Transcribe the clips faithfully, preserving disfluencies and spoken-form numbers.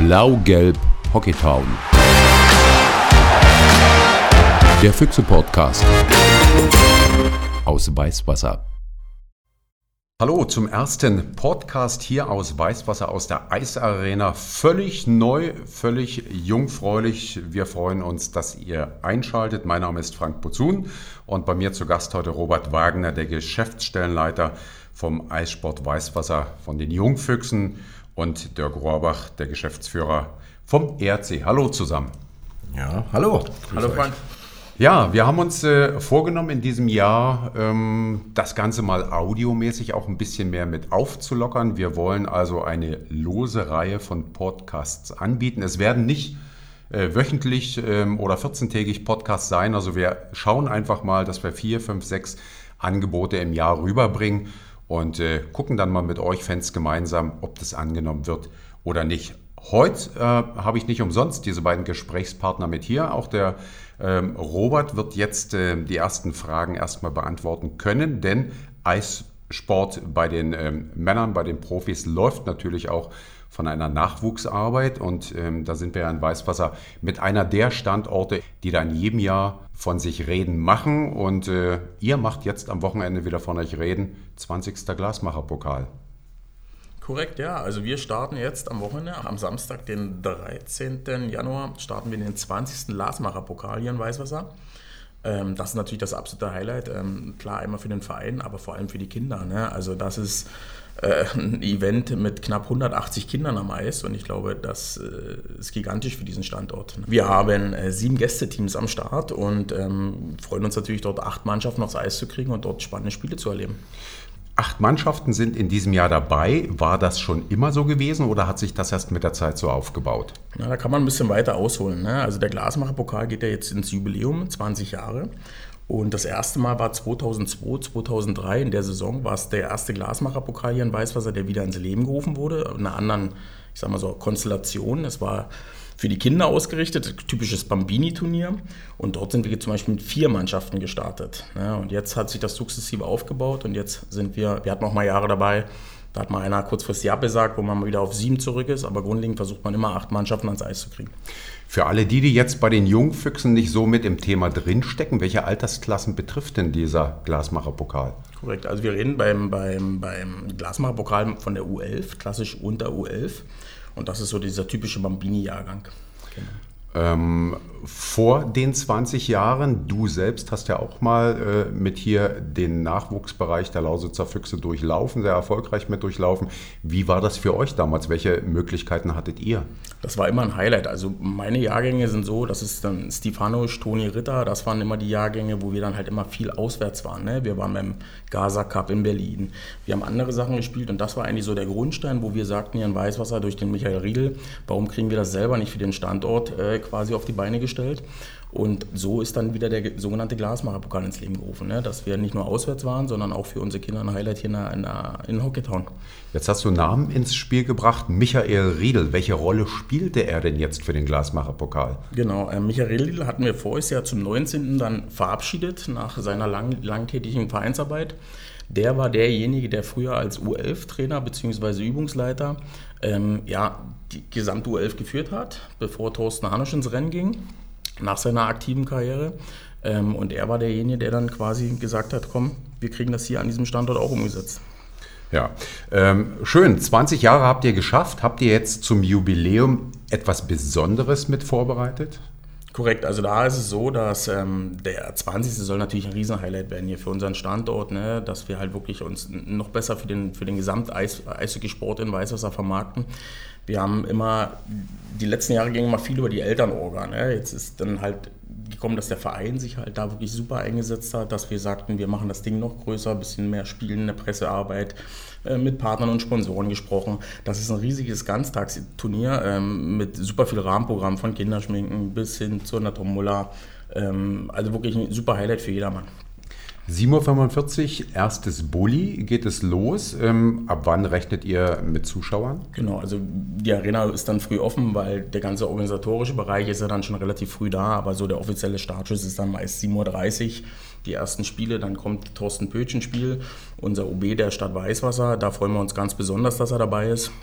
Blau-Gelb Hockeytown. Der Füchse-Podcast aus Weißwasser. Hallo zum ersten Podcast hier aus Weißwasser aus der Eisarena. Völlig neu, völlig jungfräulich. Wir freuen uns, dass ihr einschaltet. Mein Name ist Frank Buzun und bei mir zu Gast heute Robert Wagner, der Geschäftsstellenleiter vom Eissport Weißwasser von den Jungfüchsen, und Dirk Rohrbach, der Geschäftsführer vom E R C. Hallo zusammen. Ja, hallo. Hallo Frank. Ja, wir haben uns äh, vorgenommen in diesem Jahr, ähm, das Ganze mal audiomäßig auch ein bisschen mehr mit aufzulockern. Wir wollen also eine lose Reihe von Podcasts anbieten. Es werden nicht äh, wöchentlich ähm, oder vierzehntägig Podcasts sein. Also wir schauen einfach mal, dass wir vier, fünf, sechs Angebote im Jahr rüberbringen und äh, gucken dann mal mit euch Fans gemeinsam, ob das angenommen wird oder nicht. Heute äh, habe ich nicht umsonst diese beiden Gesprächspartner mit hier. Auch der ähm, Robert wird jetzt äh, die ersten Fragen erstmal beantworten können, denn Eissport bei den ähm, Männern, bei den Profis läuft natürlich auch von einer Nachwuchsarbeit, und ähm, da sind wir ja in Weißwasser mit einer der Standorte, die da in jedem Jahr von sich reden machen, und äh, ihr macht jetzt am Wochenende wieder von euch reden, zwanzigster Glasmacherpokal. Korrekt, ja. Also wir starten jetzt am Wochenende, am Samstag, den dreizehnten Januar, starten wir den zwanzigsten Glasmacherpokal hier in Weißwasser. Ähm, das ist natürlich das absolute Highlight. Ähm, klar, einmal für den Verein, aber vor allem für die Kinder. Ne? Also das ist äh, ein Event mit knapp hundertachtzig Kindern am Eis, und ich glaube, das äh, ist gigantisch für diesen Standort. Wir haben äh, sieben Gästeteams am Start und ähm, freuen uns natürlich, dort acht Mannschaften aufs Eis zu kriegen und dort spannende Spiele zu erleben. Acht Mannschaften sind in diesem Jahr dabei. War das schon immer so gewesen oder hat sich das erst mit der Zeit so aufgebaut? Na, da kann man ein bisschen weiter ausholen. Ne? Also der Glasmacherpokal geht ja jetzt ins Jubiläum, zwanzig Jahre. Und das erste Mal war zweitausendzwei, zweitausenddrei. In der Saison war es der erste Glasmacherpokal hier in Weißwasser, der wieder ins Leben gerufen wurde. In einer anderen, ich sag mal so, Konstellation. Es war für die Kinder ausgerichtet, typisches Bambini-Turnier. Und dort sind wir zum Beispiel mit vier Mannschaften gestartet. Ja, und jetzt hat sich das sukzessive aufgebaut, und jetzt sind wir, wir hatten auch mal Jahre dabei, da hat mal einer kurzfristig abgesagt, wo man mal wieder auf sieben zurück ist, aber grundlegend versucht man immer acht Mannschaften ans Eis zu kriegen. Für alle die, die jetzt bei den Jungfüchsen nicht so mit im Thema drinstecken, welche Altersklassen betrifft denn dieser Glasmacherpokal? Korrekt, also wir reden beim, beim, beim Glasmacherpokal von der U elf, klassisch unter U elf. Und das ist so dieser typische Bambini-Jahrgang. Genau. Ähm, vor den zwanzig Jahren, du selbst hast ja auch mal äh, mit hier den Nachwuchsbereich der Lausitzer Füchse durchlaufen, sehr erfolgreich mit durchlaufen. Wie war das für euch damals? Welche Möglichkeiten hattet ihr? Das war immer ein Highlight. Also meine Jahrgänge sind so, das ist dann Stefanovic, Toni Ritter, das waren immer die Jahrgänge, wo wir dann halt immer viel auswärts waren. Ne? Wir waren beim Gaza Cup in Berlin, wir haben andere Sachen gespielt, und das war eigentlich so der Grundstein, wo wir sagten hier in Weißwasser durch den Michael Riedel, warum kriegen wir das selber nicht für den Standort äh, quasi auf die Beine gestellt. Und so ist dann wieder der sogenannte Glasmacherpokal ins Leben gerufen, ne? Dass wir nicht nur auswärts waren, sondern auch für unsere Kinder ein Highlight hier in, der, in Hockeytown. Jetzt hast du einen Namen ins Spiel gebracht, Michael Riedel. Welche Rolle spielte er denn jetzt für den Glasmacherpokal? Genau, äh, Michael Riedel hatten wir voriges Jahr zum neunzehnten dann verabschiedet nach seiner lang, langtätigen Vereinsarbeit. Der war derjenige, der früher als U elf Trainer bzw. Übungsleiter ähm, ja, die gesamte U elf geführt hat, bevor Thorsten Hanusch ins Rennen ging, nach seiner aktiven Karriere. Ähm, und er war derjenige, der dann quasi gesagt hat, komm, wir kriegen das hier an diesem Standort auch umgesetzt. Ja, ähm, schön. zwanzig Jahre habt ihr geschafft. Habt ihr jetzt zum Jubiläum etwas Besonderes mit vorbereitet? Korrekt, also da ist es so, dass ähm, der zwanzigste soll natürlich ein Riesenhighlight werden hier für unseren Standort, ne? Dass wir halt wirklich uns noch besser für den, für den Gesamt-Eishockey-Sport in Weißwasser vermarkten. Wir haben immer, die letzten Jahre ging immer viel über die Elternorga, ne? Jetzt ist dann halt gekommen, dass der Verein sich halt da wirklich super eingesetzt hat, dass wir sagten, wir machen das Ding noch größer, ein bisschen mehr Spielen, eine Pressearbeit, äh, mit Partnern und Sponsoren gesprochen. Das ist ein riesiges Ganztagsturnier ähm, mit super viel Rahmenprogramm, von Kinderschminken bis hin zu einer Tombola. Ähm, also wirklich ein super Highlight für jedermann. sieben Uhr fünfundvierzig, erstes Bulli, geht es los. Ähm, ab wann rechnet ihr mit Zuschauern? Genau, also die Arena ist dann früh offen, weil der ganze organisatorische Bereich ist ja dann schon relativ früh da, aber so der offizielle Startschuss ist dann meist sieben Uhr dreißig, die ersten Spiele, dann kommt Thorsten Pötsch ins Spiel, unser O B der Stadt Weißwasser, da freuen wir uns ganz besonders, dass er dabei ist.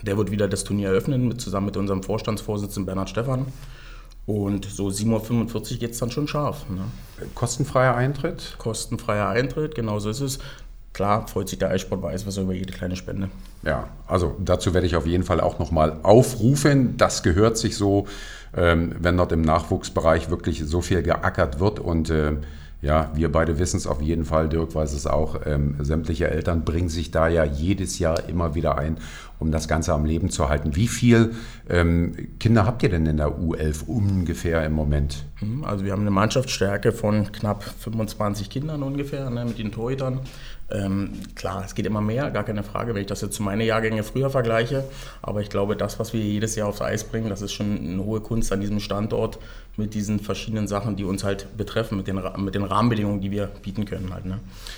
Der wird wieder das Turnier eröffnen, mit, zusammen mit unserem Vorstandsvorsitzenden Bernhard Stephan. Und so sieben Uhr fünfundvierzig geht es dann schon scharf. Ne? Kostenfreier Eintritt? Kostenfreier Eintritt, genau so ist es. Klar freut sich der Eissport Weißwasser über jede kleine Spende. Ja, also dazu werde ich auf jeden Fall auch nochmal aufrufen. Das gehört sich so, ähm, wenn dort im Nachwuchsbereich wirklich so viel geackert wird. Und äh, ja, wir beide wissen es auf jeden Fall, Dirk weiß es auch, ähm, sämtliche Eltern bringen sich da ja jedes Jahr immer wieder ein, um das Ganze am Leben zu halten. Wie viele ähm, Kinder habt ihr denn in der U elf ungefähr im Moment? Also wir haben eine Mannschaftsstärke von knapp fünfundzwanzig Kindern ungefähr, ne, mit den Torhütern. Ähm, klar, es geht immer mehr, gar keine Frage, wenn ich das jetzt zu meinen Jahrgängen früher vergleiche. Aber ich glaube, das, was wir jedes Jahr aufs Eis bringen, das ist schon eine hohe Kunst an diesem Standort mit diesen verschiedenen Sachen, die uns halt betreffen, mit den, mit den Rahmenbedingungen, die wir bieten können halt, ne.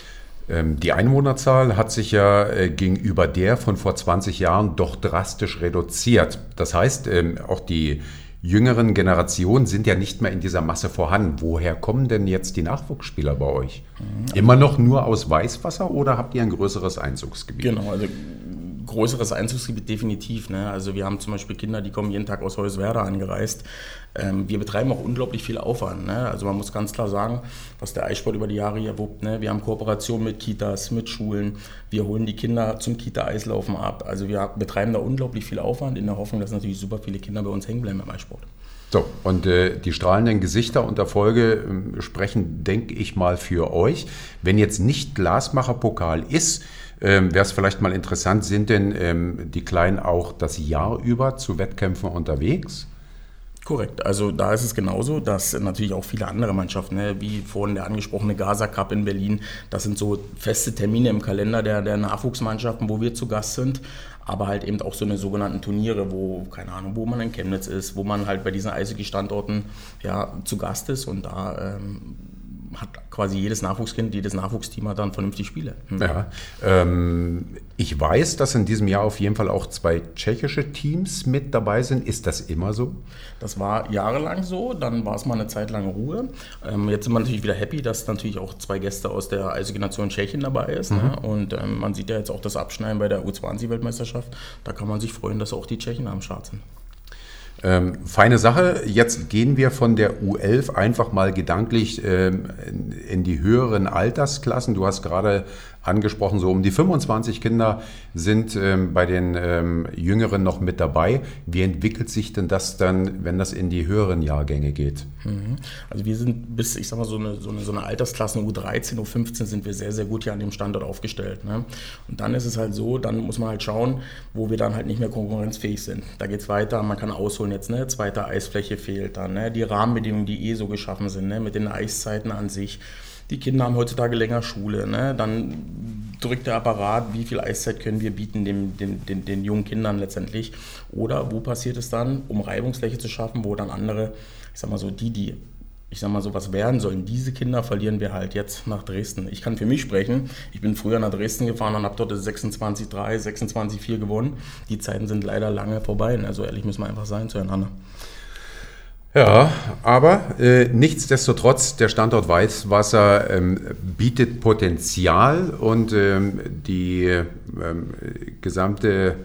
Die Einwohnerzahl hat sich ja äh, gegenüber der von vor zwanzig Jahren doch drastisch reduziert. Das heißt, ähm, auch die jüngeren Generationen sind ja nicht mehr in dieser Masse vorhanden. Woher kommen denn jetzt die Nachwuchsspieler bei euch? Mhm. Immer noch nur aus Weißwasser oder habt ihr ein größeres Einzugsgebiet? Genau, also größeres Einzugsgebiet definitiv. Ne? Also wir haben zum Beispiel Kinder, die kommen jeden Tag aus Hoyerswerda angereist. Ähm, wir betreiben auch unglaublich viel Aufwand. Ne? Also man muss ganz klar sagen, was der Eissport über die Jahre hier wuppt. Ne? Wir haben Kooperation mit Kitas, mit Schulen. Wir holen die Kinder zum Kita-Eislaufen ab. Also wir betreiben da unglaublich viel Aufwand in der Hoffnung, dass natürlich super viele Kinder bei uns hängen bleiben im Eissport. So, und äh, die strahlenden Gesichter und Erfolge äh, sprechen, denke ich mal, für euch. Wenn jetzt nicht Glasmacher-Pokal ist, ähm, wäre es vielleicht mal interessant, sind denn ähm, die Kleinen auch das Jahr über zu Wettkämpfen unterwegs? Korrekt, also da ist es genauso, dass natürlich auch viele andere Mannschaften, ne, wie vorhin der angesprochene Gaza Cup in Berlin, das sind so feste Termine im Kalender der, der Nachwuchsmannschaften, wo wir zu Gast sind, aber halt eben auch so eine sogenannten Turniere, wo, keine Ahnung, wo man in Chemnitz ist, wo man halt bei diesen Eishockey-Standorten ja, zu Gast ist und da ähm, hat quasi jedes Nachwuchskind, jedes Nachwuchsteam hat dann vernünftig Spiele. Hm. Ja, ähm, ich weiß, dass in diesem Jahr auf jeden Fall auch zwei tschechische Teams mit dabei sind. Ist das immer so? Das war jahrelang so, dann war es mal eine Zeit lang Ruhe. Ähm, jetzt sind wir natürlich wieder happy, dass natürlich auch zwei Gäste aus der Eishockey-Nation Tschechien dabei ist. Mhm. Ne? Und ähm, man sieht ja jetzt auch das Abschneiden bei der U zwanzig-Weltmeisterschaft. Da kann man sich freuen, dass auch die Tschechen am Start sind. Ähm, feine Sache. Jetzt gehen wir von der U elf einfach mal gedanklich ähm, in, in die höheren Altersklassen. Du hast gerade angesprochen, so um die fünfundzwanzig Kinder sind ähm, bei den ähm, Jüngeren noch mit dabei. Wie entwickelt sich denn das dann, wenn das in die höheren Jahrgänge geht? Also wir sind bis, ich sag mal, so eine, so eine, so eine Altersklasse U dreizehn, U fünfzehn sind wir sehr, sehr gut hier an dem Standort aufgestellt. Ne? Und dann ist es halt so, dann muss man halt schauen, wo wir dann halt nicht mehr konkurrenzfähig sind. Da geht es weiter, man kann ausholen jetzt, ne? Zweite Eisfläche fehlt dann, ne? Die Rahmenbedingungen, die eh so geschaffen sind, ne? Mit den Eiszeiten an sich. Die Kinder haben heutzutage länger Schule, ne? Dann drückt der Apparat, wie viel Eiszeit können wir bieten den, den, den, den jungen Kindern letztendlich. Oder wo passiert es dann, um Reibungsfläche zu schaffen, wo dann andere, ich sag mal so, die, die, ich sag mal so, was werden sollen, diese Kinder verlieren wir halt jetzt nach Dresden. Ich kann für mich sprechen, ich bin früher nach Dresden gefahren und habe dort sechsundzwanzig drei, sechsundzwanzig vier gewonnen. Die Zeiten sind leider lange vorbei, also ehrlich müssen wir einfach sein zueinander. Ja, aber äh, nichtsdestotrotz, der Standort Weißwasser ähm, bietet Potenzial und ähm, die ähm, gesamte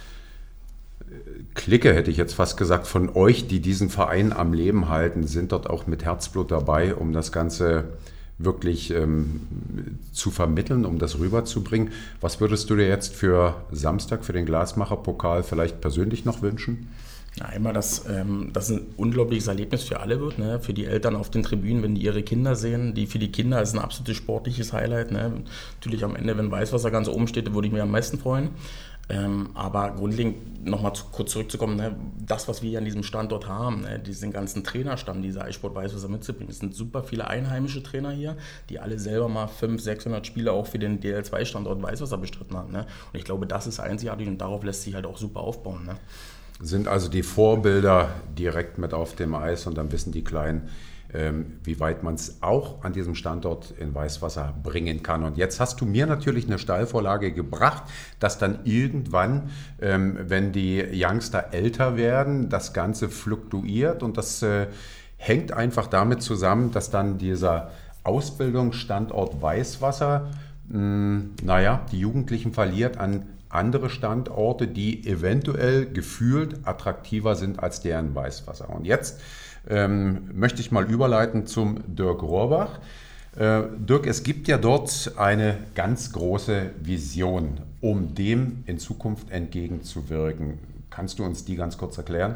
Clique, hätte ich jetzt fast gesagt, von euch, die diesen Verein am Leben halten, sind dort auch mit Herzblut dabei, um das Ganze wirklich ähm, zu vermitteln, um das rüberzubringen. Was würdest du dir jetzt für Samstag, für den Glasmacher-Pokal vielleicht persönlich noch wünschen? Ja, einmal, dass ähm, das ein unglaubliches Erlebnis für alle wird, ne? Für die Eltern auf den Tribünen, wenn die ihre Kinder sehen. Die, für die Kinder ist ein absolutes sportliches Highlight. Ne? Natürlich am Ende, wenn Weißwasser ganz oben steht, würde ich mich am meisten freuen. Ähm, aber grundlegend nochmal zu, kurz zurückzukommen, ne? Das, was wir hier an diesem Standort haben, ne? Diesen ganzen Trainerstamm, dieser Eissport Weißwasser mitzubringen, es sind super viele einheimische Trainer hier, die alle selber mal fünfhundert, sechshundert Spiele auch für den D L zwei Standort Weißwasser bestritten haben. Ne? Und ich glaube, das ist einzigartig und darauf lässt sich halt auch super aufbauen. Ne? Sind also die Vorbilder direkt mit auf dem Eis und dann wissen die Kleinen, ähm, wie weit man es auch an diesem Standort in Weißwasser bringen kann. Und jetzt hast du mir natürlich eine Steilvorlage gebracht, dass dann irgendwann, ähm, wenn die Youngster älter werden, das Ganze fluktuiert und das äh, hängt einfach damit zusammen, dass dann dieser Ausbildungsstandort Weißwasser, mh, naja, die Jugendlichen verliert an andere Standorte, die eventuell gefühlt attraktiver sind als der in Weißwasser. Und jetzt ähm, möchte ich mal überleiten zum Dirk Rohrbach. Äh, Dirk, es gibt ja dort eine ganz große Vision, um dem in Zukunft entgegenzuwirken. Kannst du uns die ganz kurz erklären?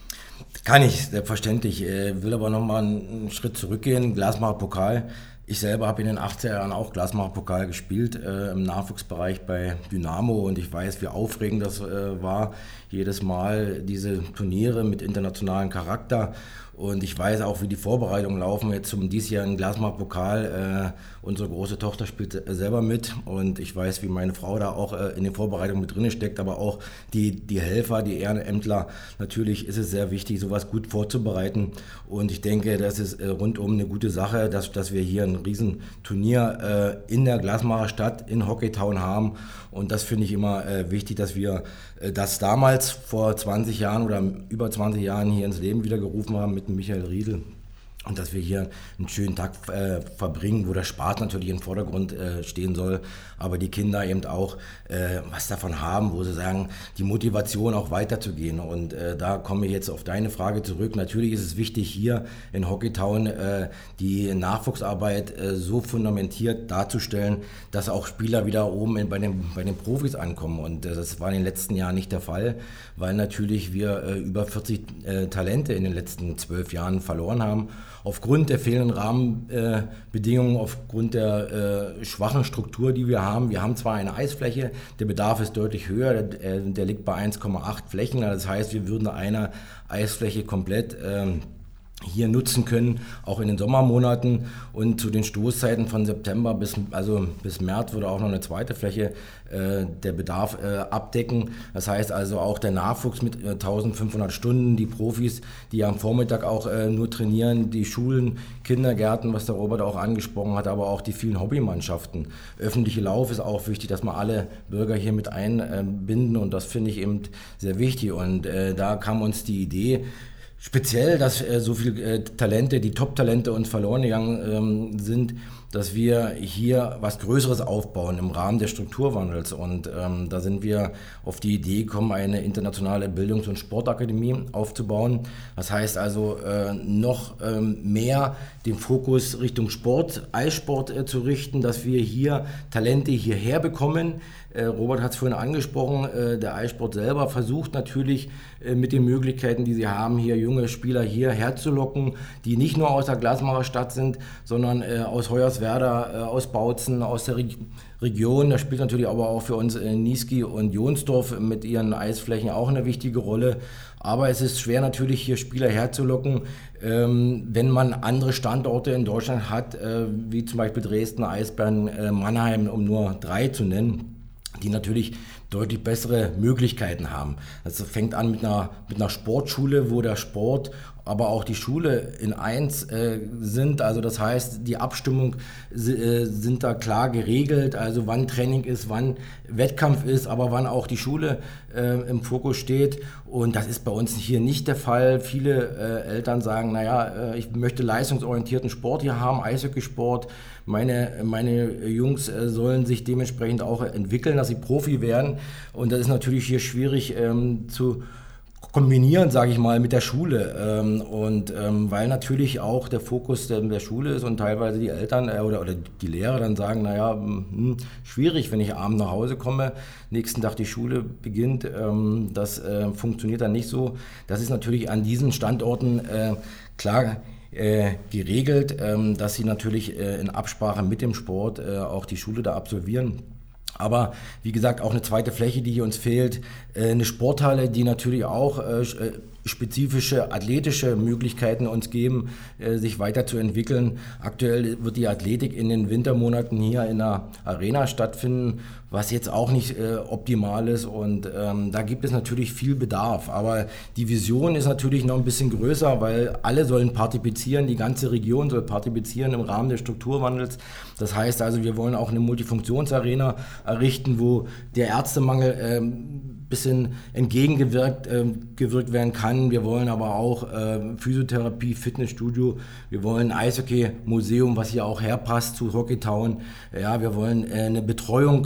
Kann ich, selbstverständlich. Ich will aber nochmal einen Schritt zurückgehen. Glasmacher Pokal. Ich selber habe in den achtziger Jahren auch Glasmacher Pokal gespielt, äh, im Nachwuchsbereich bei Dynamo, und ich weiß, wie aufregend das äh, war, jedes Mal diese Turniere mit internationalem Charakter. Und ich weiß auch, wie die Vorbereitungen laufen jetzt zum diesjährigen Glasmacher Pokal. Äh, unsere große Tochter spielt selber mit, und ich weiß, wie meine Frau da auch äh, in den Vorbereitungen mit drin steckt, aber auch die, die Helfer, die Ehrenämtler. Natürlich ist es sehr wichtig, sowas gut vorzubereiten, und ich denke, das ist äh, rundum eine gute Sache, dass, dass wir hier ein Riesenturnier äh, in der Glasmacher Stadt in Hockeytown haben, und das finde ich immer äh, wichtig, dass wir äh, das damals vor zwanzig Jahren oder über zwanzig Jahren hier ins Leben wieder gerufen haben mit Michael Riedl. Und dass wir hier einen schönen Tag äh, verbringen, wo der Spaß natürlich im Vordergrund äh, stehen soll, aber die Kinder eben auch äh, was davon haben, wo sie sagen, die Motivation auch weiterzugehen. Und äh, da komme ich jetzt auf deine Frage zurück. Natürlich ist es wichtig, hier in Hockeytown äh, die Nachwuchsarbeit äh, so fundamentiert darzustellen, dass auch Spieler wieder oben in, bei, den, bei den Profis ankommen. Und äh, das war in den letzten Jahren nicht der Fall, weil natürlich wir äh, über vierzig äh, Talente in den letzten zwölf Jahren verloren haben. Aufgrund der fehlenden Rahmenbedingungen, äh, aufgrund der äh, schwachen Struktur, die wir haben. Wir haben zwar eine Eisfläche, der Bedarf ist deutlich höher, der, der liegt bei eins Komma acht Flächen. Das heißt, wir würden eine Eisfläche komplett äh, hier nutzen können, auch in den Sommermonaten, und zu den Stoßzeiten von September bis, also bis März würde auch noch eine zweite Fläche äh, der Bedarf äh, abdecken. Das heißt also auch der Nachwuchs mit äh, eintausendfünfhundert Stunden, die Profis, die am Vormittag auch äh, nur trainieren, die Schulen, Kindergärten, was der Robert auch angesprochen hat, aber auch die vielen Hobbymannschaften. Öffentliche Lauf ist auch wichtig, dass wir alle Bürger hier mit einbinden, und das finde ich eben sehr wichtig, und äh, da kam uns die Idee, speziell, dass äh, so viele äh, Talente, die Top-Talente uns verloren gegangen ähm, sind, dass wir hier was Größeres aufbauen im Rahmen des Strukturwandels. Und ähm, da sind wir auf die Idee gekommen, eine internationale Bildungs- und Sportakademie aufzubauen. Das heißt also äh, noch ähm, mehr den Fokus Richtung Sport, Eissport äh, zu richten, dass wir hier Talente hierher bekommen. Äh, Robert hat es vorhin angesprochen, äh, der Eissport selber versucht natürlich äh, mit den Möglichkeiten, die sie haben, hier junge Spieler hierher zu locken, die nicht nur aus der Glasmacher Stadt sind, sondern äh, aus Hoyerswerda, äh, aus Bautzen, aus der Re- Region. Das spielt natürlich aber auch für uns äh, Niesky und Jonsdorf mit ihren Eisflächen auch eine wichtige Rolle. Aber es ist schwer natürlich hier Spieler herzulocken, ähm, wenn man andere Standorte in Deutschland hat, äh, wie zum Beispiel Dresden, Eisbären, äh, Mannheim, um nur drei zu nennen, die natürlich deutlich bessere Möglichkeiten haben. Das fängt an mit einer, mit einer Sportschule, wo der Sport, aber auch die Schule in eins äh, sind. Also das heißt, die Abstimmung äh, sind da klar geregelt, also wann Training ist, wann Wettkampf ist, aber wann auch die Schule äh, im Fokus steht. Und das ist bei uns hier nicht der Fall. Viele äh, Eltern sagen, naja, äh, ich möchte leistungsorientierten Sport hier haben, Eishockeysport. Meine, meine Jungs äh, sollen sich dementsprechend auch entwickeln, dass sie Profi werden. Und das ist natürlich hier schwierig ähm, zu kombinieren, sage ich mal, mit der Schule. Ähm, und ähm, weil natürlich auch der Fokus der, der Schule ist und teilweise die Eltern äh, oder, oder die Lehrer dann sagen, naja, hm, schwierig, wenn ich abends nach Hause komme, nächsten Tag die Schule beginnt, ähm, das äh, funktioniert dann nicht so. Das ist natürlich an diesen Standorten äh, klar Äh, geregelt, ähm, dass sie natürlich äh, in Absprache mit dem Sport äh, auch die Schule da absolvieren. Aber wie gesagt, auch eine zweite Fläche, die hier uns fehlt, äh, eine Sporthalle, die natürlich auch äh, spezifische athletische Möglichkeiten uns geben, äh, sich weiterzuentwickeln. Aktuell wird die Athletik in den Wintermonaten hier in der Arena stattfinden, was jetzt auch nicht äh, optimal ist, und ähm, da gibt es natürlich viel Bedarf. Aber die Vision ist natürlich noch ein bisschen größer, weil alle sollen partizipieren, die ganze Region soll partizipieren im Rahmen des Strukturwandels. Das heißt also, wir wollen auch eine Multifunktionsarena errichten, wo der Ärztemangel äh, bisschen entgegengewirkt äh, gewirkt werden kann. Wir wollen aber auch äh, Physiotherapie, Fitnessstudio, wir wollen ein Eishockey-Museum, was hier auch herpasst zu Hockeytown. Ja, wir wollen äh, eine Betreuung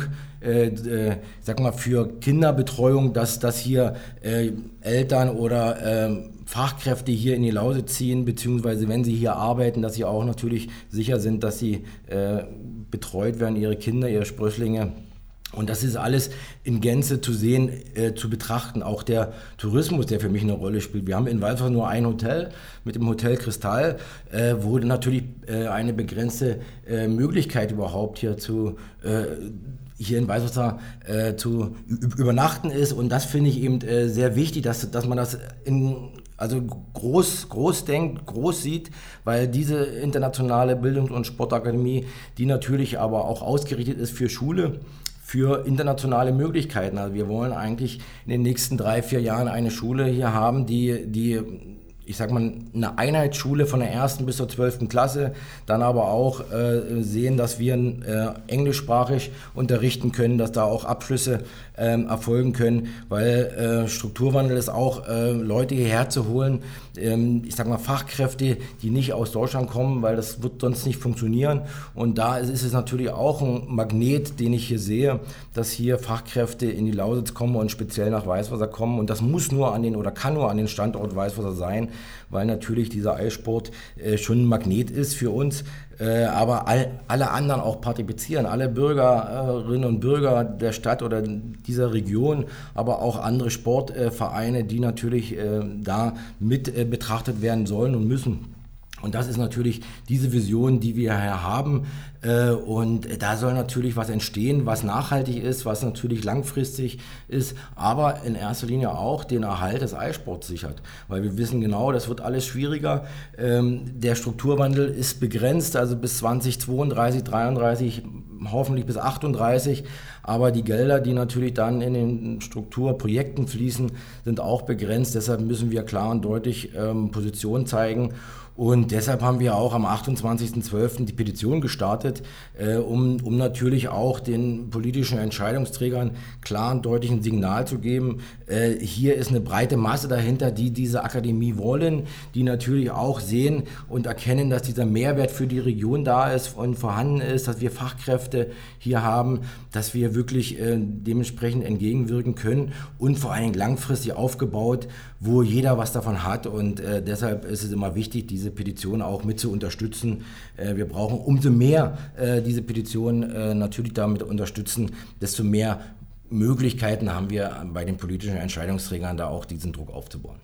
äh, äh, sag mal, für Kinderbetreuung, dass, dass hier äh, Eltern oder äh, Fachkräfte hier in die Lausitz ziehen, beziehungsweise wenn sie hier arbeiten, dass sie auch natürlich sicher sind, dass sie äh, betreut werden, ihre Kinder, ihre Sprösslinge. Und das ist alles in Gänze zu sehen, äh, zu betrachten. Auch der Tourismus, der für mich eine Rolle spielt. Wir haben in Weißwasser nur ein Hotel mit dem Hotel Kristall, äh, wo natürlich äh, eine begrenzte äh, Möglichkeit überhaupt hier zu äh, hier in Weißwasser äh, zu übernachten ist. Und das finde ich eben äh, sehr wichtig, dass, dass man das in Also groß, groß denkt, groß sieht, weil diese internationale Bildungs- und Sportakademie, die natürlich aber auch ausgerichtet ist für Schule, für internationale Möglichkeiten. Also wir wollen eigentlich in den nächsten drei, vier Jahren eine Schule hier haben, die, die ich sag mal, eine Einheitsschule von der ersten bis zur zwölften Klasse, dann aber auch äh, sehen, dass wir äh, englischsprachig unterrichten können, dass da auch Abschlüsse äh, erfolgen können, weil äh, Strukturwandel ist auch, äh, Leute hierher zu holen, ähm, ich sag mal Fachkräfte, die nicht aus Deutschland kommen, weil das wird sonst nicht funktionieren. Und da ist, ist es natürlich auch ein Magnet, den ich hier sehe, dass hier Fachkräfte in die Lausitz kommen und speziell nach Weißwasser kommen. Und das muss nur an den oder kann nur an den Standort Weißwasser sein, weil natürlich dieser Eissport äh, schon ein Magnet ist für uns, äh, aber all, alle anderen auch partizipieren, alle Bürgerinnen und Bürger der Stadt oder dieser Region, aber auch andere Sportvereine, äh, die natürlich äh, da mit äh, betrachtet werden sollen und müssen. Und das ist natürlich diese Vision, die wir hier haben. Und da soll natürlich was entstehen, was nachhaltig ist, was natürlich langfristig ist, aber in erster Linie auch den Erhalt des Eissports sichert. Weil wir wissen genau, das wird alles schwieriger. Der Strukturwandel ist begrenzt, also bis zweitausendzweiunddreißig, dreiunddreißig, hoffentlich bis achtunddreißig. Aber die Gelder, die natürlich dann in den Strukturprojekten fließen, sind auch begrenzt. Deshalb müssen wir klar und deutlich Position zeigen. Und deshalb haben wir auch am achtundzwanzigsten zwölften die Petition gestartet, äh, um, um natürlich auch den politischen Entscheidungsträgern klar und deutlich ein Signal zu geben. Äh, hier ist eine breite Masse dahinter, die diese Akademie wollen, die natürlich auch sehen und erkennen, dass dieser Mehrwert für die Region da ist und vorhanden ist, dass wir Fachkräfte hier haben, dass wir wirklich äh, dementsprechend entgegenwirken können und vor allen Dingen langfristig aufgebaut, wo jeder was davon hat. Und äh, deshalb ist es immer wichtig, diese Petition auch mit zu unterstützen. Äh, wir brauchen umso mehr äh, diese Petition äh, natürlich damit unterstützen, desto mehr Möglichkeiten haben wir bei den politischen Entscheidungsträgern, da auch diesen Druck aufzubauen.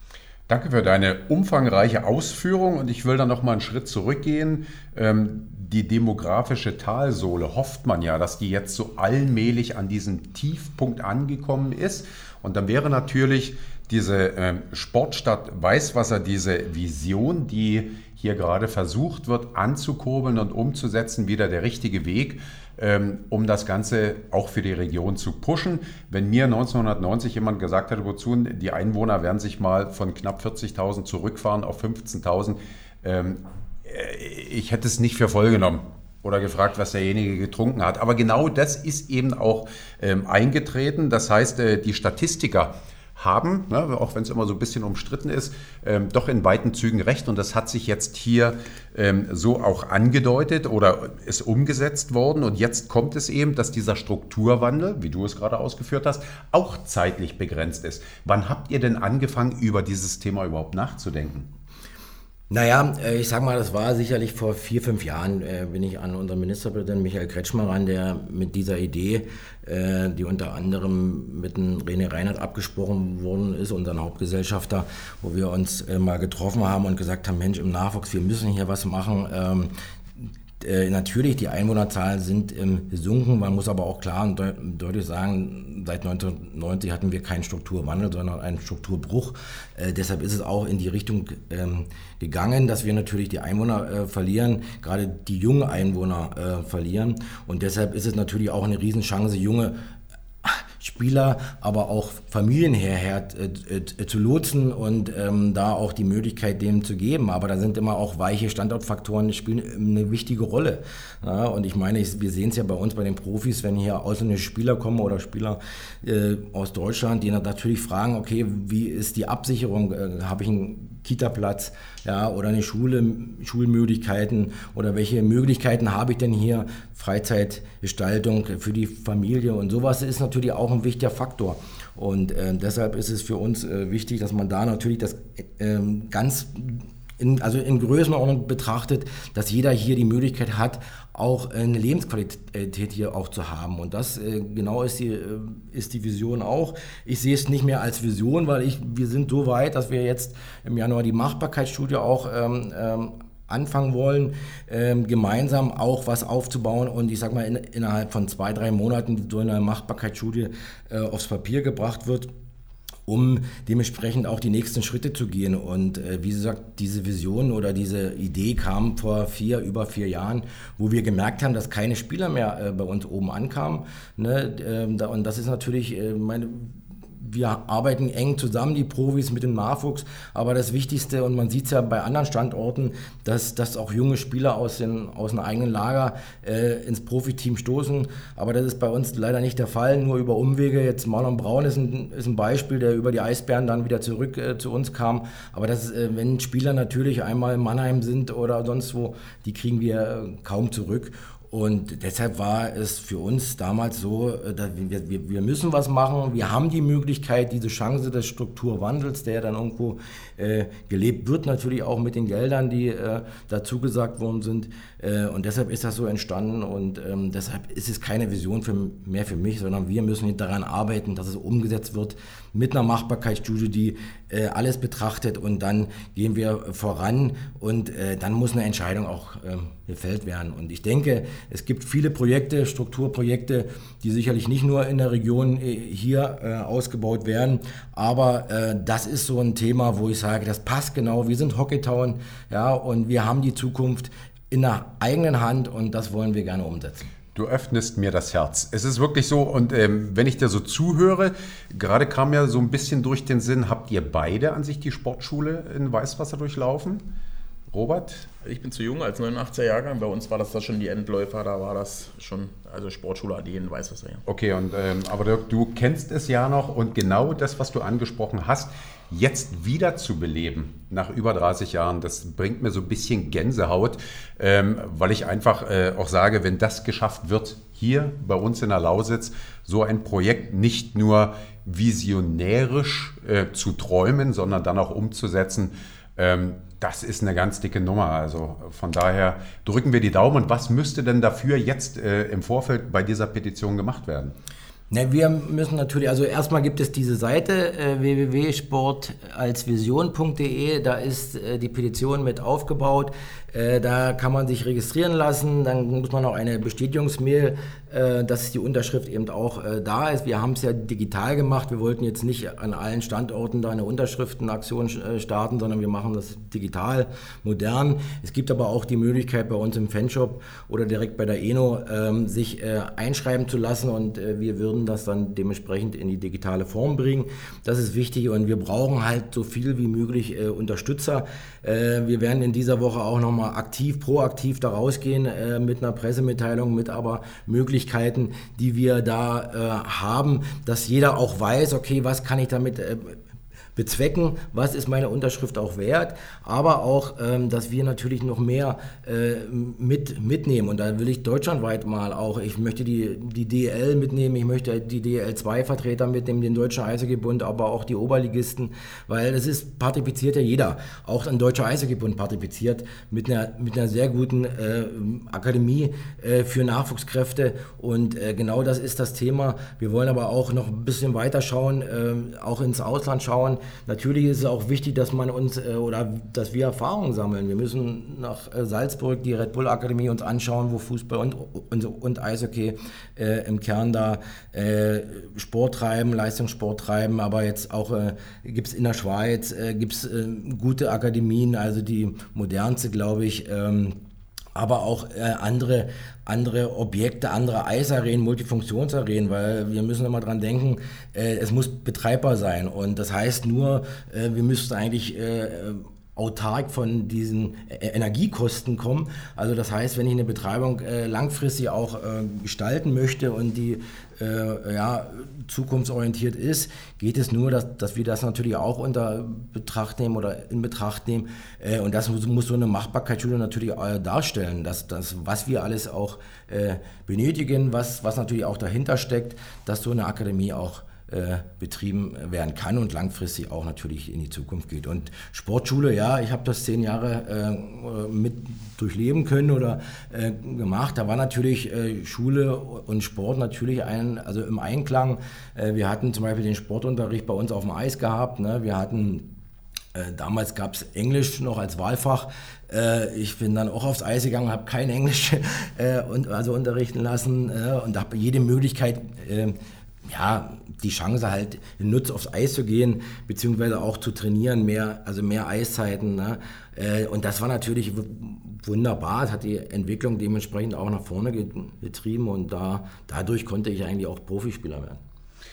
Danke für deine umfangreiche Ausführung und ich will dann noch mal einen Schritt zurückgehen. Ähm, die demografische Talsohle hofft man ja, dass die jetzt so allmählich an diesem Tiefpunkt angekommen ist. Und dann wäre natürlich diese ähm, Sportstadt Weißwasser, diese Vision, die hier gerade versucht wird anzukurbeln und umzusetzen, wieder der richtige Weg, ähm, um das Ganze auch für die Region zu pushen. Wenn mir neunzehnhundertneunzig jemand gesagt hätte, wozu die Einwohner werden sich mal von knapp vierzigtausend zurückfahren auf fünfzehntausend, ähm, ich hätte es nicht für voll genommen oder gefragt, was derjenige getrunken hat. Aber genau das ist eben auch ähm, eingetreten. Das heißt, äh, die Statistiker haben, ne, auch wenn es immer so ein bisschen umstritten ist, ähm, doch in weiten Zügen recht. Und das hat sich jetzt hier ähm, so auch angedeutet oder ist umgesetzt worden. Und jetzt kommt es eben, dass dieser Strukturwandel, wie du es gerade ausgeführt hast, auch zeitlich begrenzt ist. Wann habt ihr denn angefangen, über dieses Thema überhaupt nachzudenken? Naja, ich sag mal, das war sicherlich vor vier, fünf Jahren, äh, bin ich an unseren Ministerpräsidenten Michael Kretschmer ran, der mit dieser Idee, äh, die unter anderem mit dem René Reinhardt abgesprochen worden ist, unseren Hauptgesellschafter, wo wir uns äh, mal getroffen haben und gesagt haben, Mensch, im Nachwuchs, wir müssen hier was machen. Ähm, Äh, natürlich, die Einwohnerzahlen sind ähm, gesunken, man muss aber auch klar und deut- deutlich sagen, seit neunzehnhundertneunzig hatten wir keinen Strukturwandel, sondern einen Strukturbruch. Äh, deshalb ist es auch in die Richtung ähm, gegangen, dass wir natürlich die Einwohner äh, verlieren, gerade die jungen Einwohner äh, verlieren. Und deshalb ist es natürlich auch eine Riesenchance, junge Spieler, aber auch Familien hierher äh, äh, zu lotsen und ähm, da auch die Möglichkeit dem zu geben. Aber da sind immer auch weiche Standortfaktoren, die spielen eine wichtige Rolle. Ja, und ich meine, ich, wir sehen es ja bei uns, bei den Profis, wenn hier ausländische Spieler kommen oder Spieler äh, aus Deutschland, die natürlich fragen, okay, wie ist die Absicherung? Äh, habe ich einen Kita-Platz, ja, oder eine Schule, Schulmöglichkeiten oder welche Möglichkeiten habe ich denn hier, Freizeitgestaltung für die Familie und sowas ist natürlich auch ein wichtiger Faktor. Und äh, deshalb ist es für uns äh, wichtig, dass man da natürlich das äh, ganz in, also in Größenordnung betrachtet, dass jeder hier die Möglichkeit hat, auch eine Lebensqualität hier auch zu haben. Und das äh, genau ist die, äh, ist die Vision auch. Ich sehe es nicht mehr als Vision, weil ich, wir sind so weit, dass wir jetzt im Januar die Machbarkeitsstudie auch ähm, ähm, anfangen wollen, ähm, gemeinsam auch was aufzubauen und ich sag mal in, innerhalb von zwei, drei Monaten so eine Machbarkeitsstudie äh, aufs Papier gebracht wird, um dementsprechend auch die nächsten Schritte zu gehen. Und äh, wie gesagt, diese Vision oder diese Idee kam vor vier, über vier Jahren, wo wir gemerkt haben, dass keine Spieler mehr äh, bei uns oben ankamen. Ne? Ähm, da, und das ist natürlich, äh, meine, wir arbeiten eng zusammen, die Profis mit dem Nachwuchs, aber das Wichtigste, und man sieht es ja bei anderen Standorten, dass, dass auch junge Spieler aus, den, aus dem eigenen Lager äh, ins Profiteam stoßen, aber das ist bei uns leider nicht der Fall, nur über Umwege. Jetzt Marlon Braun ist ein, ist ein Beispiel, der über die Eisbären dann wieder zurück äh, zu uns kam, aber das ist, äh, wenn Spieler natürlich einmal in Mannheim sind oder sonst wo, die kriegen wir äh, kaum zurück. Und deshalb war es für uns damals so, dass wir, wir, wir müssen was machen. Wir haben die Möglichkeit, diese Chance des Strukturwandels, der dann irgendwo äh, gelebt wird, natürlich auch mit den Geldern, die äh, dazu gesagt worden sind. Äh, und deshalb ist das so entstanden. Und ähm, deshalb ist es keine Vision für, mehr für mich, sondern wir müssen daran arbeiten, dass es umgesetzt wird mit einer Machbarkeitsstudie, die äh, alles betrachtet. Und dann gehen wir voran und äh, dann muss eine Entscheidung auch äh, gefällt werden. Und ich denke, es gibt viele Projekte, Strukturprojekte, die sicherlich nicht nur in der Region hier äh, ausgebaut werden, aber äh, das ist so ein Thema, wo ich sage, das passt genau. Wir sind Hockeytown, ja, und wir haben die Zukunft in der eigenen Hand und das wollen wir gerne umsetzen. Du öffnest mir das Herz. Es ist wirklich so, und ähm, wenn ich dir so zuhöre, gerade kam ja so ein bisschen durch den Sinn, habt ihr beide an sich die Sportschule in Weißwasser durchlaufen? Robert? Ich bin zu jung, als neunundachtziger Jahrgang. Bei uns war das da schon die Endläufer, da war das schon, also Sportschule A D in Weißwasser. Ja. Okay, und, ähm, aber Dirk, du kennst es ja noch und genau das, was du angesprochen hast, jetzt wieder zu beleben, nach über dreißig Jahren, das bringt mir so ein bisschen Gänsehaut, ähm, weil ich einfach äh, auch sage, wenn das geschafft wird, hier bei uns in der Lausitz, so ein Projekt nicht nur visionärisch äh, zu träumen, sondern dann auch umzusetzen, ähm, das ist eine ganz dicke Nummer. Also von daher drücken wir die Daumen. Und was müsste denn dafür jetzt äh, im Vorfeld bei dieser Petition gemacht werden? Ne, wir müssen natürlich, also erstmal gibt es diese Seite äh, w w w punkt sport als vision punkt d e, da ist äh, die Petition mit aufgebaut, äh, da kann man sich registrieren lassen, dann muss man auch eine Bestätigungsmail, äh, dass die Unterschrift eben auch äh, da ist. Wir haben es ja digital gemacht, wir wollten jetzt nicht an allen Standorten da eine Unterschriftenaktion äh, starten, sondern wir machen das digital, modern. Es gibt aber auch die Möglichkeit bei uns im Fanshop oder direkt bei der Eno äh, sich äh, einschreiben zu lassen und äh, wir würden das dann dementsprechend in die digitale Form bringen. Das ist wichtig und wir brauchen halt so viel wie möglich äh, Unterstützer. Äh, wir werden in dieser Woche auch nochmal aktiv, proaktiv da rausgehen äh, mit einer Pressemitteilung, mit aber Möglichkeiten, die wir da äh, haben, dass jeder auch weiß, okay, was kann ich damit äh, bezwecken, was ist meine Unterschrift auch wert, aber auch, ähm, dass wir natürlich noch mehr äh, mit, mitnehmen und da will ich deutschlandweit mal auch, ich möchte die, die D E L mitnehmen, ich möchte die D E L zwei Vertreter mitnehmen, den Deutschen Eishockeybund, aber auch die Oberligisten, weil es ist, partizipiert ja jeder, auch ein Deutscher Eishockeybund partizipiert mit einer, mit einer sehr guten äh, Akademie äh, für Nachwuchskräfte und äh, genau das ist das Thema. Wir wollen aber auch noch ein bisschen weiter schauen, äh, auch ins Ausland schauen. Natürlich ist es auch wichtig, dass man uns äh, oder dass wir Erfahrungen sammeln. Wir müssen nach äh, Salzburg die Red Bull Akademie uns anschauen, wo Fußball und, und, und Eishockey äh, im Kern da äh, Sport treiben, Leistungssport treiben. Aber jetzt auch äh, gibt es in der Schweiz äh, gibt's, äh, gute Akademien, also die modernste, glaube ich. Ähm, aber auch äh, andere, andere Objekte, andere Eisarenen, Multifunktionsarenen, weil wir müssen immer dran denken, äh, es muss betreibbar sein und das heißt nur, äh, wir müssten eigentlich äh, autark von diesen Energiekosten kommen. Also das heißt, wenn ich eine Betreibung äh, langfristig auch äh, gestalten möchte und die äh, ja, zukunftsorientiert ist, geht es nur, dass, dass wir das natürlich auch unter Betracht nehmen oder in Betracht nehmen. Äh, und das muss, muss so eine Machbarkeitsstudie natürlich äh, darstellen, dass, dass was wir alles auch äh, benötigen, was, was natürlich auch dahinter steckt, dass so eine Akademie auch betrieben werden kann und langfristig auch natürlich in die Zukunft geht. Und Sportschule, ja, ich habe das zehn Jahre äh, mit durchleben können oder äh, gemacht. Da war natürlich äh, Schule und Sport natürlich ein, also im Einklang. Äh, wir hatten zum Beispiel den Sportunterricht bei uns auf dem Eis gehabt. Ne? Wir hatten Äh, damals gab es Englisch noch als Wahlfach. Äh, ich bin dann auch aufs Eis gegangen, habe kein Englisch äh, und, also unterrichten lassen äh, und habe jede Möglichkeit, äh, ja, die Chance halt nutzt, aufs Eis zu gehen, beziehungsweise auch zu trainieren, mehr, also mehr Eiszeiten. Ne? Äh, und das war natürlich w- wunderbar. Es hat die Entwicklung dementsprechend auch nach vorne getrieben und da, dadurch konnte ich eigentlich auch Profispieler werden.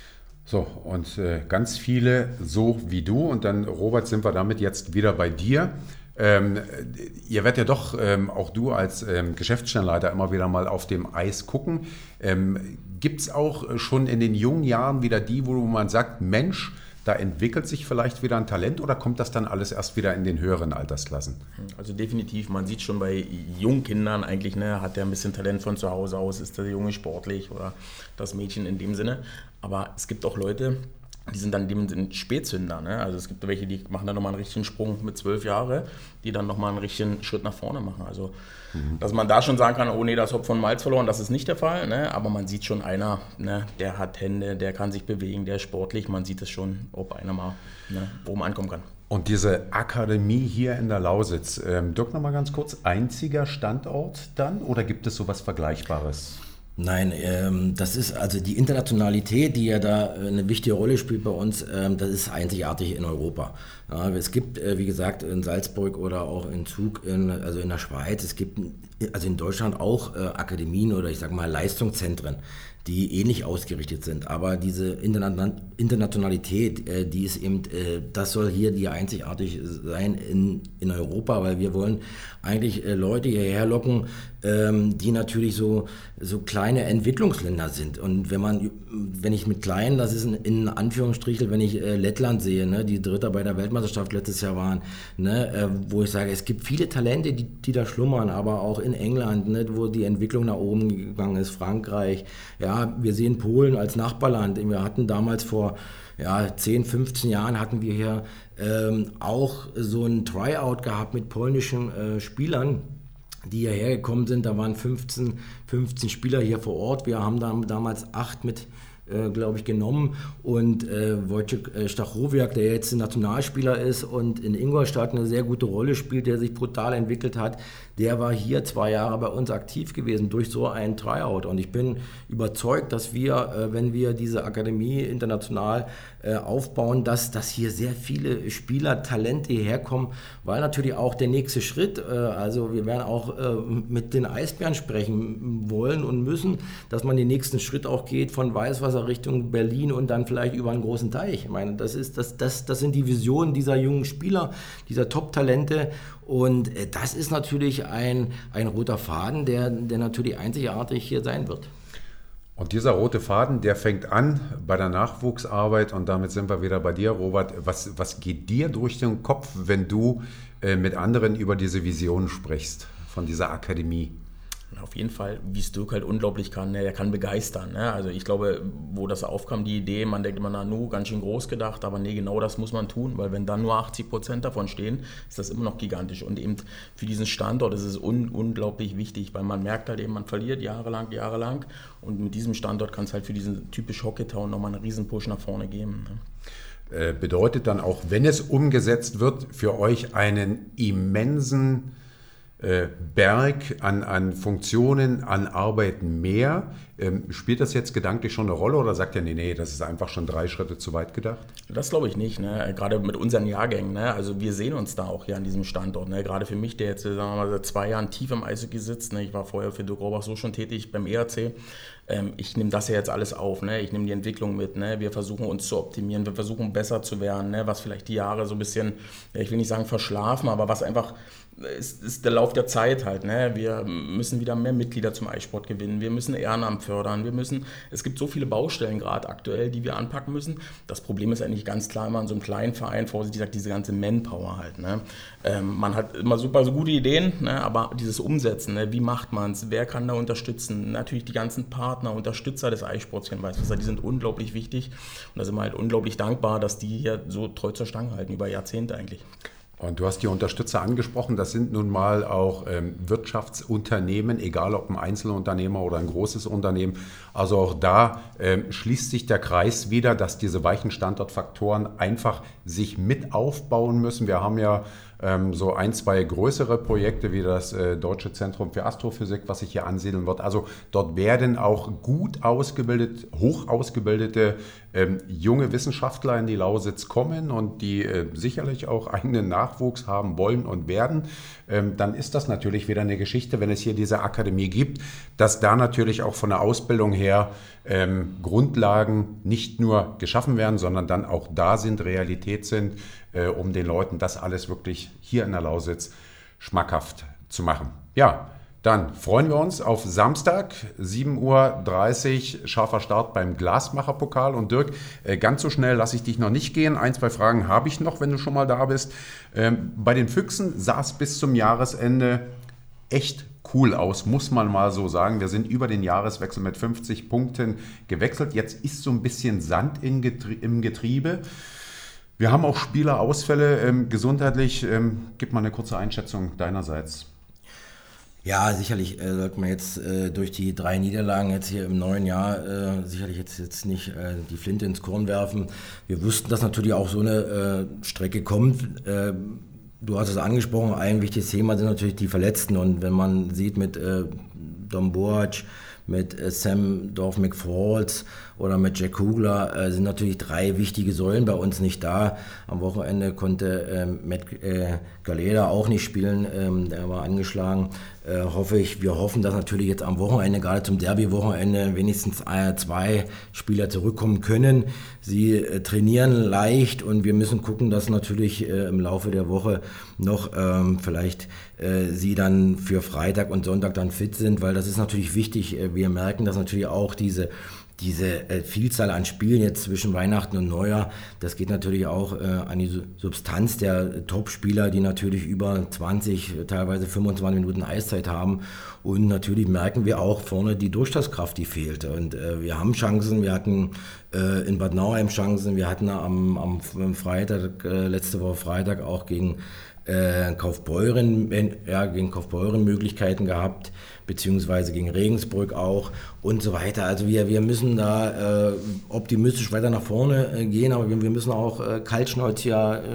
So, und äh, ganz viele so wie du. Und dann, Robert, sind wir damit jetzt wieder bei dir. Ähm, ihr werdet ja doch, ähm, auch du als ähm, Geschäftsstellenleiter, immer wieder mal auf dem Eis gucken. Ähm, Gibt es auch schon in den jungen Jahren wieder die, wo man sagt, Mensch, da entwickelt sich vielleicht wieder ein Talent, oder kommt das dann alles erst wieder in den höheren Altersklassen? Also definitiv, man sieht schon bei jungen Kindern eigentlich, ne, hat der ein bisschen Talent von zu Hause aus, ist der Junge sportlich oder das Mädchen in dem Sinne. Aber es gibt auch Leute, die sind dann dem Spätzünder. Ne? Also es gibt welche, die machen dann nochmal einen richtigen Sprung mit zwölf Jahren, die dann nochmal einen richtigen Schritt nach vorne machen. Also mhm. dass man da schon sagen kann, oh nee, das Hopf von Malz verloren, das ist nicht der Fall. Ne? Aber man sieht schon einer, ne, der hat Hände, der kann sich bewegen, der ist sportlich. Man sieht es schon, ob einer mal, ne, oben ankommen kann. Und diese Akademie hier in der Lausitz, ähm, Dirk, noch mal ganz kurz, einziger Standort dann, oder gibt es sowas Vergleichbares? Nein, ähm, das ist also die Internationalität, die ja da eine wichtige Rolle spielt bei uns, ähm, das ist einzigartig in Europa. Ja, es gibt, äh, wie gesagt, in Salzburg oder auch in Zug, in, also in der Schweiz, es gibt also in Deutschland auch äh, Akademien oder ich sage mal Leistungszentren, die ähnlich ausgerichtet sind. Aber diese Internationalität, äh, die ist eben, äh, das soll hier die einzigartig sein in, in Europa, weil wir wollen eigentlich äh, Leute hierher locken, ähm, die natürlich so, so kleine Entwicklungsländer sind. Und wenn man, wenn ich mit kleinen, das ist in, in Anführungsstrichen, wenn ich äh, Lettland sehe, ne, die Dritter bei der Weltmeisterschaft letztes Jahr waren, ne, äh, wo ich sage, es gibt viele Talente, die, die da schlummern, aber auch in England, ne, wo die Entwicklung nach oben gegangen ist, Frankreich, ja, wir sehen Polen als Nachbarland. Wir hatten damals vor ja, zehn, fünfzehn Jahren hatten wir hier ähm, auch so ein Tryout gehabt mit polnischen äh, Spielern, die hierher gekommen sind. Da waren fünfzehn, fünfzehn Spieler hier vor Ort. Wir haben da, damals acht mit, äh, glaube ich, genommen. Und äh, Wojciech Stachowiak, der jetzt ein Nationalspieler ist und in Ingolstadt eine sehr gute Rolle spielt, der sich brutal entwickelt hat, der war hier zwei Jahre bei uns aktiv gewesen durch so ein Tryout. Und ich bin überzeugt, dass wir, äh, wenn wir diese Akademie international äh, aufbauen, dass, dass hier sehr viele Spieler, Talente hierher kommen, weil natürlich auch der nächste Schritt, äh, also wir werden auch äh, mit den Eisbären sprechen wollen und müssen, dass man den nächsten Schritt auch geht von Weißwasser Richtung Berlin und dann vielleicht über einen großen Teich. Ich meine, das, ist, das, das, das sind die Visionen dieser jungen Spieler, dieser Top-Talente. Und das ist natürlich ein, ein roter Faden, der, der natürlich einzigartig hier sein wird. Und dieser rote Faden, der fängt an bei der Nachwuchsarbeit, und damit sind wir wieder bei dir, Robert. Was, was geht dir durch den Kopf, wenn du äh, mit anderen über diese Vision sprichst von dieser Akademie? Auf jeden Fall, wie es Dirk halt unglaublich kann, ne? Er kann begeistern. Ne? Also ich glaube, wo das aufkam, die Idee, man denkt immer, na nu, ganz schön groß gedacht, aber nee, genau das muss man tun, weil wenn dann nur achtzig Prozent davon stehen, ist das immer noch gigantisch. Und eben für diesen Standort ist es un- unglaublich wichtig, weil man merkt halt eben, man verliert jahrelang, jahrelang, und mit diesem Standort kann es halt für diesen typisch Hockeytown nochmal einen riesen Push nach vorne geben. Ne? Bedeutet dann auch, wenn es umgesetzt wird, für euch einen immensen Berg an, an Funktionen, an Arbeiten mehr. Ähm, spielt das jetzt gedanklich schon eine Rolle, oder sagt ihr, nee, nee, das ist einfach schon drei Schritte zu weit gedacht? Das glaube ich nicht, ne? Gerade mit unseren Jahrgängen. Ne? Also wir sehen uns da auch hier an diesem Standort. Ne? Gerade für mich, der jetzt sagen wir mal, seit zwei Jahren tief im Eishockey sitzt. Ne? Ich war vorher für Dirk Rohrbach so schon tätig beim E R C. ähm, ich nehme das ja jetzt alles auf, ne? Ich nehme die Entwicklung mit, ne? Wir versuchen uns zu optimieren, wir versuchen besser zu werden, ne? Was vielleicht die Jahre so ein bisschen, ja, ich will nicht sagen verschlafen, aber was einfach ist, ist der Lauf der Zeit halt, ne? Wir müssen wieder mehr Mitglieder zum Eissport gewinnen, wir müssen Ehrenamt fördern, wir müssen, es gibt so viele Baustellen gerade aktuell, die wir anpacken müssen. Das Problem ist eigentlich ganz klar immer in so einem kleinen Verein, vorsichtig gesagt, diese ganze Manpower halt, ne? Ähm, man hat immer super so gute Ideen, ne? Aber dieses Umsetzen, ne? Wie macht man es, wer kann da unterstützen? Natürlich die ganzen Partner, Unterstützer des Eissports hier in Weißwasser, die sind unglaublich wichtig und da sind wir halt unglaublich dankbar, dass die hier so treu zur Stange halten, über Jahrzehnte eigentlich. Und du hast die Unterstützer angesprochen, das sind nun mal auch ähm, Wirtschaftsunternehmen, egal ob ein Einzelunternehmer oder ein großes Unternehmen. Also auch da ähm, schließt sich der Kreis wieder, dass diese weichen Standortfaktoren einfach sich mit aufbauen müssen. Wir haben ja ähm, so ein, zwei größere Projekte wie das äh, Deutsche Zentrum für Astrophysik, was sich hier ansiedeln wird. Also dort werden auch gut ausgebildet, hoch ausgebildete ähm, junge Wissenschaftler in die Lausitz kommen und die äh, sicherlich auch eigenen Nachwuchs haben wollen und werden. Ähm, dann ist das natürlich wieder eine Geschichte, wenn es hier diese Akademie gibt, dass da natürlich auch von der Ausbildung her ähm, Grundlagen nicht nur geschaffen werden, sondern dann auch da sind, Realität sind, äh, um den Leuten das alles wirklich hier in der Lausitz schmackhaft zu machen. Ja, dann freuen wir uns auf Samstag, sieben Uhr dreißig, scharfer Start beim Glasmacherpokal. Und Dirk, äh, ganz so schnell lasse ich dich noch nicht gehen. Ein, zwei Fragen habe ich noch, wenn du schon mal da bist. Ähm, bei den Füchsen sah es bis zum Jahresende echt cool aus, muss man mal so sagen. Wir sind über den Jahreswechsel mit fünfzig Punkten gewechselt. Jetzt ist so ein bisschen Sand in Getrie- im Getriebe. Wir haben auch Spielerausfälle ähm, gesundheitlich. Ähm, gib mal eine kurze Einschätzung deinerseits. Ja, sicherlich äh, sollte man jetzt äh, durch die drei Niederlagen jetzt hier im neuen Jahr äh, sicherlich jetzt, jetzt nicht äh, die Flinte ins Korn werfen. Wir wussten, dass natürlich auch so eine äh, Strecke kommt. Äh, du hast es angesprochen, ein wichtiges Thema sind natürlich die Verletzten. Und wenn man sieht mit äh, Dom Boac, mit äh, Sam Dorf-McFalls oder mit Jack Kugler äh, sind natürlich drei wichtige Säulen bei uns nicht da. Am Wochenende konnte äh, Matt äh, Galeda auch nicht spielen, ähm, der war angeschlagen. Äh, hoffe ich, wir hoffen, dass natürlich jetzt am Wochenende, gerade zum Derby-Wochenende, wenigstens äh, zwei Spieler zurückkommen können. Sie äh, trainieren leicht und wir müssen gucken, dass natürlich äh, im Laufe der Woche noch ähm, vielleicht äh, sie dann für Freitag und Sonntag dann fit sind, weil das ist natürlich wichtig. Äh, wir merken, dass natürlich auch diese Diese äh, Vielzahl an Spielen jetzt zwischen Weihnachten und Neujahr, das geht natürlich auch äh, an die Substanz der Top-Spieler, die natürlich über zwanzig, teilweise fünfundzwanzig Minuten Eiszeit haben. Und natürlich merken wir auch vorne die Durchschlagskraft, die fehlt. Und äh, wir haben Chancen, wir hatten äh, in Bad Nauheim Chancen, wir hatten am, am Freitag, äh, letzte Woche Freitag auch gegen äh, Kaufbeuren, ja, gegen Kaufbeuren Möglichkeiten gehabt, beziehungsweise gegen Regensburg auch und so weiter. Also wir, wir müssen da äh, optimistisch weiter nach vorne äh, gehen, aber wir, wir müssen auch äh, kaltschnäuzig ja, äh,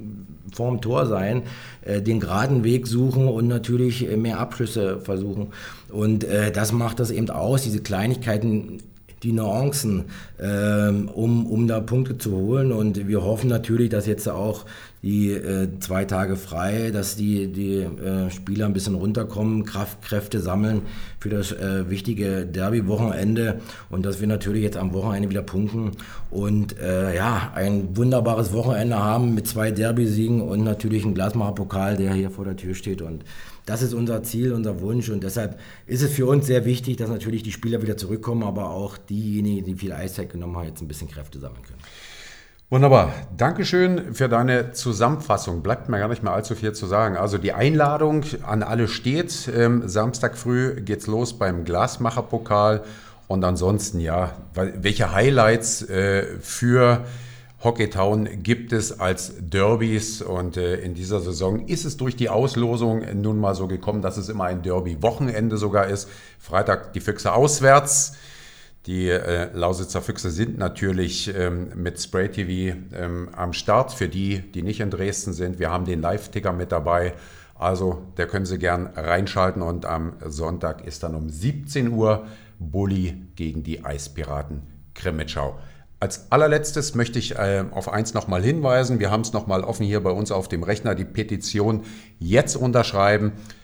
vorm Tor sein, äh, den geraden Weg suchen und natürlich äh, mehr Abschlüsse versuchen. Und äh, das macht das eben aus, diese Kleinigkeiten, die Nuancen, ähm, um, um da Punkte zu holen. Und wir hoffen natürlich, dass jetzt auch die äh, zwei Tage frei, dass die, die äh, Spieler ein bisschen runterkommen, Kraft, Kräfte sammeln für das äh, wichtige Derby-Wochenende und dass wir natürlich jetzt am Wochenende wieder punkten und äh, ja, ein wunderbares Wochenende haben mit zwei Derby-Siegen und natürlich ein Glasmacher-Pokal, der hier vor der Tür steht. Und das ist unser Ziel, unser Wunsch und deshalb ist es für uns sehr wichtig, dass natürlich die Spieler wieder zurückkommen, aber auch diejenigen, die viel Eiszeit genommen haben, jetzt ein bisschen Kräfte sammeln können. Wunderbar. Dankeschön für deine Zusammenfassung. Bleibt mir gar nicht mehr allzu viel zu sagen. Also die Einladung an alle steht. Ähm, Samstag früh geht's los beim Glasmacher-Pokal. Und ansonsten, ja, welche Highlights äh, für Hockeytown gibt es als Derbys? Und äh, in dieser Saison ist es durch die Auslosung nun mal so gekommen, dass es immer ein Derby-Wochenende sogar ist. Freitag die Füchse auswärts. Die äh, Lausitzer Füchse sind natürlich ähm, mit Spray T V ähm, am Start. Für die, die nicht in Dresden sind, wir haben den Live-Ticker mit dabei. Also, da können Sie gern reinschalten. Und am Sonntag ist dann um siebzehn Uhr Bulli gegen die Eispiraten Krimitschau. Als allerletztes möchte ich äh, auf eins nochmal hinweisen. Wir haben es nochmal offen hier bei uns auf dem Rechner. Die Petition jetzt unterschreiben.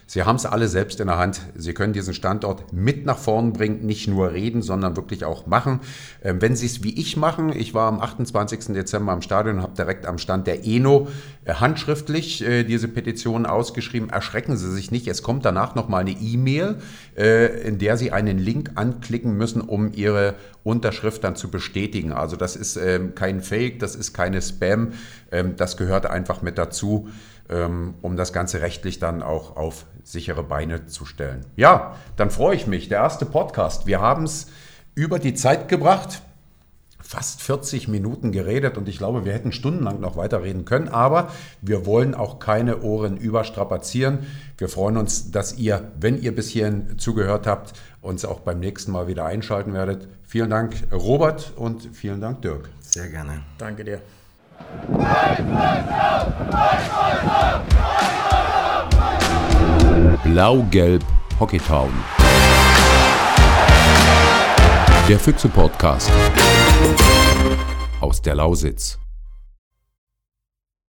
Sie haben es alle selbst in der Hand. Sie können diesen Standort mit nach vorn bringen, nicht nur reden, sondern wirklich auch machen. Ähm, wenn Sie es wie ich machen, ich war am achtundzwanzigsten Dezember am Stadion und habe direkt am Stand der Eno äh, handschriftlich äh, diese Petition ausgeschrieben. Erschrecken Sie sich nicht, es kommt danach nochmal eine E-Mail, äh, in der Sie einen Link anklicken müssen, um Ihre Unterschrift dann zu bestätigen. Also das ist ähm, kein Fake, das ist keine Spam, ähm, das gehört einfach mit dazu, um das Ganze rechtlich dann auch auf sichere Beine zu stellen. Ja, dann freue ich mich. Der erste Podcast. Wir haben es über die Zeit gebracht. Fast vierzig Minuten geredet und ich glaube, wir hätten stundenlang noch weiterreden können, aber wir wollen auch keine Ohren überstrapazieren. Wir freuen uns, dass ihr, wenn ihr bis hierhin zugehört habt, uns auch beim nächsten Mal wieder einschalten werdet. Vielen Dank, Robert, und vielen Dank, Dirk. Sehr gerne. Danke dir. Blau-Gelb Hockeytown. Der Füchse Podcast aus der Lausitz.